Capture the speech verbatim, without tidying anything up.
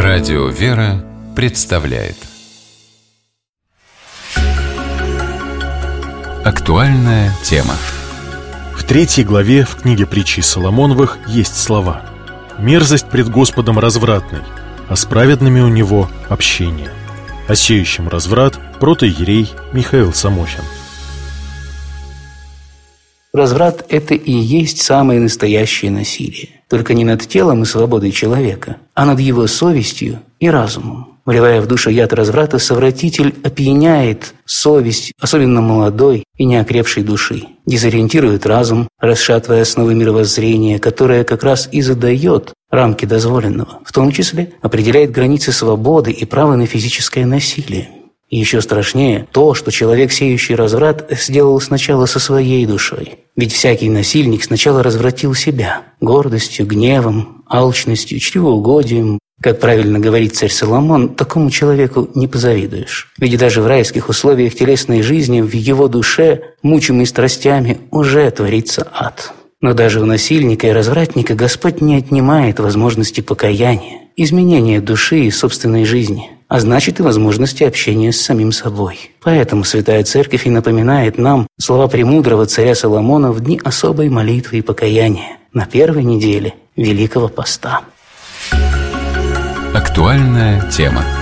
Радио «Вера» представляет актуальная тема. В третьей главе в книге притчей Соломоновых есть слова: «Мерзость пред Господом развратной, а с праведными у Него общение». О сеющем разврат протоиерей Михаил Самохин. Разврат – это и есть самое настоящее насилие. Только не над телом и свободой человека, а над его совестью и разумом. Вливая в душу яд разврата, совратитель опьяняет совесть, особенно молодой и неокрепшей души, дезориентирует разум, расшатывая основы мировоззрения, которое как раз и задает рамки дозволенного, в том числе определяет границы свободы и права на физическое насилие. И еще страшнее то, что человек, сеющий разврат, сделал сначала со своей душой. Ведь всякий насильник сначала развратил себя гордостью, гневом, алчностью, чревоугодием. Как правильно говорит царь Соломон, такому человеку не позавидуешь. Ведь даже в райских условиях телесной жизни в его душе, мучимой страстями, уже творится ад. Но даже у насильника и развратника Господь не отнимает возможности покаяния, изменения души и собственной жизни, а значит и возможности общения с самим собой. Поэтому Святая Церковь и напоминает нам слова премудрого царя Соломона в дни особой молитвы и покаяния на первой неделе Великого Поста. Актуальная тема.